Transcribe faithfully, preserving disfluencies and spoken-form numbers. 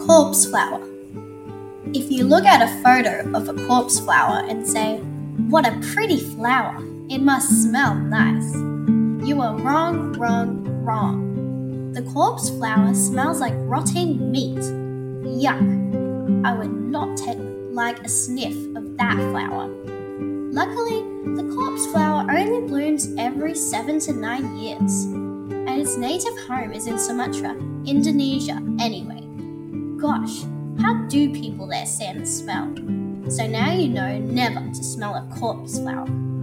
Corpse flower. If you look at a photo of a corpse flower and say, "What a pretty flower, it must smell nice," you are wrong, wrong, wrong. The corpse flower smells like rotting meat. Yuck! I would not take like a sniff of that flower. Luckily, the corpse flower only blooms every seven to nine years, and its native home is in Sumatra, Indonesia anyway. Gosh, how do people there stand the smell? So now you know never to smell a corpse flower.